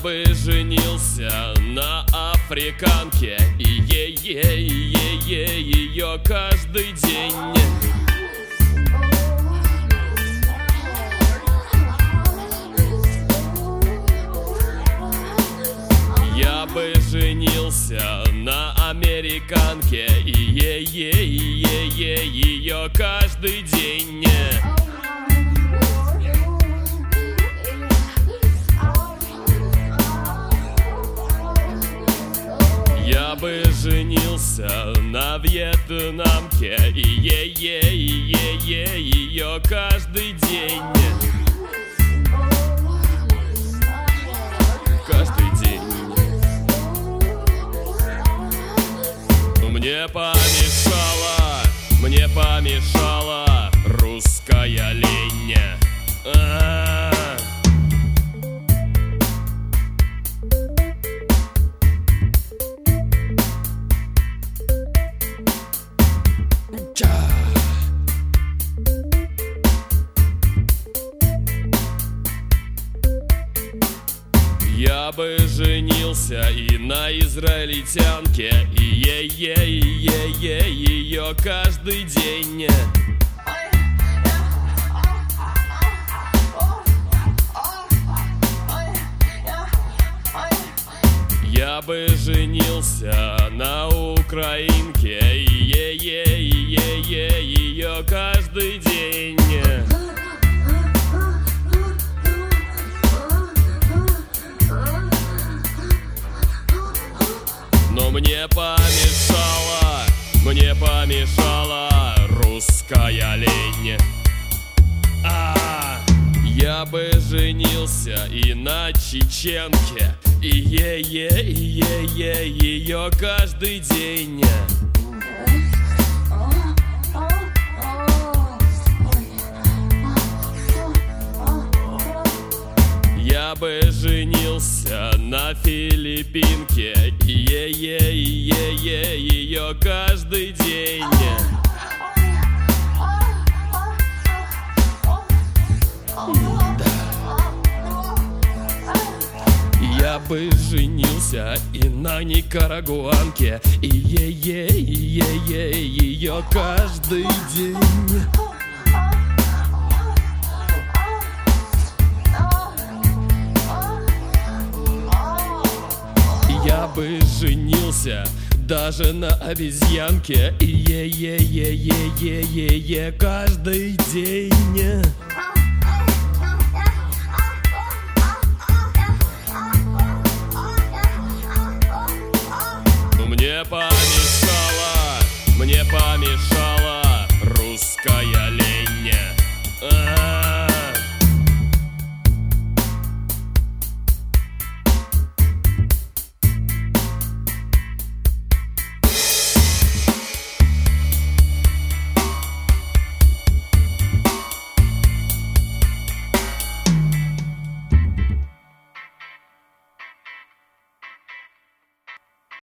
бы женился на африканке и ее каждый день. Я бы женился на американке и ее каждый день. Я бы женился на вьетнамке и ее каждый день. Каждый день. Мне помешала русская лень. Я бы женился и на израильтянке и ее каждый день. Я бы женился на украинке и ее каждый день. Но мне помешала русская лень. Я бы женился и на чеченке и ее каждый день. Я бы женился на филиппинке и ее каждый день. Я бы женился и на никарагуанке и ее каждый день. Я бы женился даже на обезьянке и каждый день.